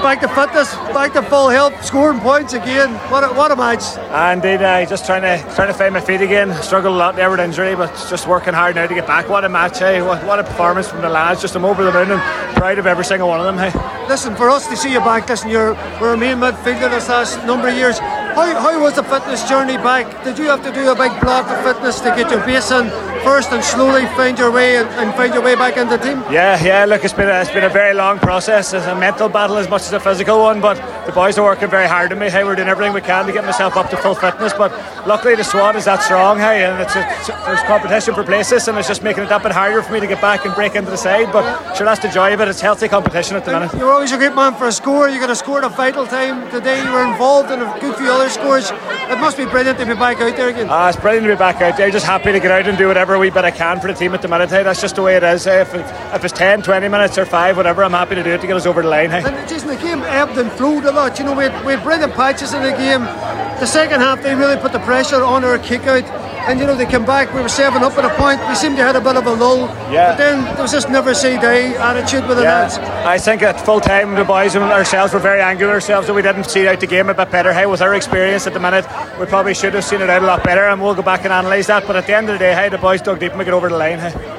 back to fitness, back to full health, scoring points again. What a match! Indeed, just trying to find my feet again. Struggled a lot there with injury, but just working hard now to get back. What a match, hey! What a performance from the lads. Just I'm over the moon and proud of every single one of them, hey. Listen, for us to see you back, listen, we're a main midfielder this last number of years. How was the fitness journey back? Did you have to do a big block of fitness to get your base in first and slowly find your way and find your way back into the team? Yeah. Look, it's been a very long process. It's a mental battle as much as a physical one. But the boys are working very hard on me. Hey, we're doing everything we can to get myself up to full fitness. But luckily, the squad is that strong. Hey, and there's competition for places, and it's just making it that bit harder for me to get back and break into the side. But sure, that's the joy of it. It's healthy competition at the minute. You're always a great man for a score. You got a score at a vital time today. You were involved in a good few other scores. It must be brilliant to be back out there again. It's brilliant to be back out there. Just happy to get out and do whatever wee bit I can for the team at the minute. Hey, that's just the way it is. Hey, if it's 10, 20 minutes or 5, whatever, I'm happy to do it to get us over the line. Hey. And Jason, the game ebbed and flowed a lot. You know, we had brilliant patches in the game. The second half, they really put the pressure on our kick out. And you know, they came back, we were 7 up at a point, we seemed to have a bit of a lull. Yeah. But then there was this never say die attitude with the lads. I think at full time the boys and ourselves were very angry with ourselves that we didn't see out the game a bit better. Hey, with our experience at the minute, we probably should have seen it out a lot better, and we'll go back and analyse that. But at the end of the day, hey, the boys dug deep and we get over the line. Hey.